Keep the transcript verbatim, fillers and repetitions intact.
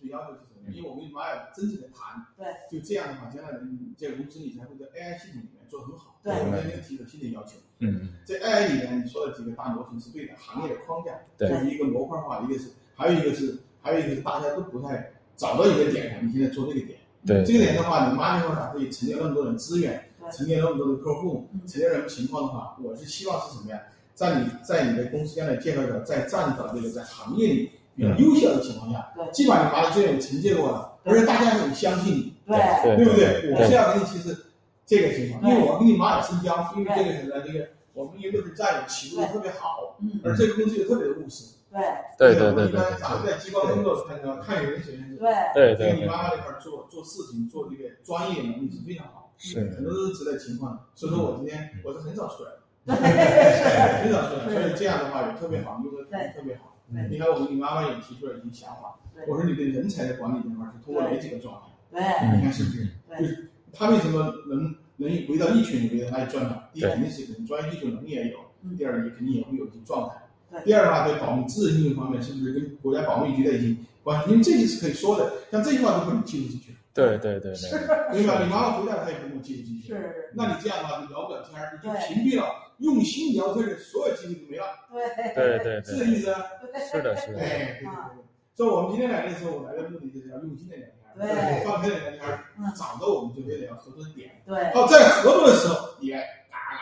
要求是什么？因为我跟你妈要真正的谈， 对， 就这样的话，将来这个公司你才会在 A I 系统里面做得很好。 对， 我们要提出新的要求。 嗯， 在 A I 里面，你说的几个大模型是对的，行业的框架， 对， 就是一个模块化，一个是，还有一个是，还有一个是大家都不太找到一个点上，你现在做这个点。 对， 这个点的话，你 marketing 上可以沉淀那么多的资源，沉淀那么多的客户，沉淀什么情况的话，我是希望是什么呀？在你在你的公司将来介绍者在站到这个在行业里比较优秀的情况下， 对， 既把你把的资源有承接过了，而且大家很相信你， 对， 对不对？我是要给你其实这个情况，因为我跟你妈也深交，因为这个什么呢？这个我们因为都是战友，起步特别好， 嗯， 而这个公司又特别的务实。 对， 对对对对， 一般咱们在机关工作，看到看人首先是对对你妈妈这块做做事情做这个专业能力是非常好， 是很多都是值得情况的。所以说我今天我是很少出来的，很少出来，所以这样的话也特别好，因为特别好。你看我们你妈妈也提出了一些想法，我说你对人才的管理这块是通过哪几个状态？ 对， 你看是不是？就是他为什么能能回到一群里面来赚到？第一肯定是可能专业技术能力也有，第二你肯定也会有一些状态。第二的话，对保密知识应用方面，是不是跟国家保密局的已经关系？因为这些是可以说的，像这句话都不能记录进去。 对对对对， 对吧？你妈妈回答他也不能记录进去。 是， 那你这样的话就聊不了天儿，你就屏蔽了用心聊天的所有机会都没了。 对对对， 是这意思啊？ 是的，是的。 对对对对。所以我们今天来的时候，我来的目的就是要用心的聊天， 对， 放开的聊天，找到我们就会聊合作点。 对， 好，在合作的时候也。